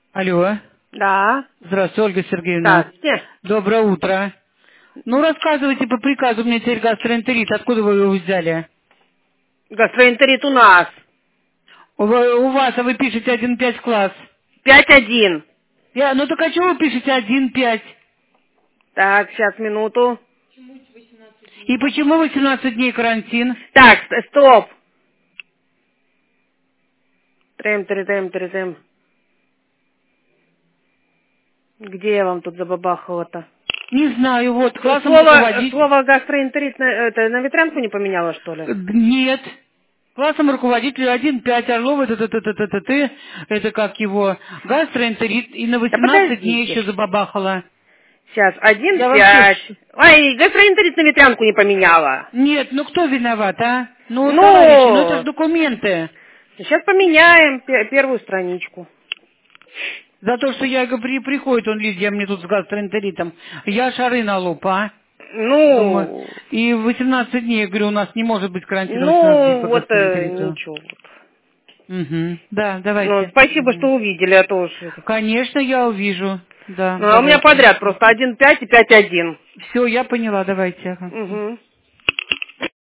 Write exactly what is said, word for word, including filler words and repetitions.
Алло. Да. Здравствуйте, Ольга Сергеевна. Здравствуйте. Доброе утро. Ну, рассказывайте по приказу, у меня теперь гастроэнтерит. Откуда вы его взяли? Гастроэнтерит у нас. У, у вас, а вы пишете один пять класс. пять один. Я, ну так а чего вы пишете один пять? Так, сейчас, минуту. И почему восемнадцать дней карантин? Так, ст- стоп. Трем, трем, трем, трем, трем. Где я вам тут забабахала-то? Не знаю, вот, классом Слово, руководить. слово гастроэнтерит на, это, на ветрянку не поменяла, что ли? Нет. Классом руководителю один пять Орлова, это, это, это, это, это, это как его, гастроэнтерит, и на Да восемнадцать дней еще подождите. забабахала. Сейчас, один Я вообще... пять. ш- Ой, гастроэнтерит на ветрянку не поменяла. Нет, ну кто виноват, а? Ну, товарищи, ну это же Ну, документы. сейчас поменяем пе- первую страничку. За то, что я говорю, при- приходит он, Лидия, мне тут с гастроэнтеритом, я шары на лоб, а? Думаю, Ну, и восемнадцать дней, я говорю, у нас не может быть карантина восемнадцать дней ну, по вот э, гастроэнтериту. ничего. Угу. Да, Ну, давайте. спасибо, что Мгм. увидели, а то уж... это. Конечно, я увижу. Да, Ну, а у меня давайте. подряд просто один пять и пять один. Все, я поняла, давайте. Ага. Угу.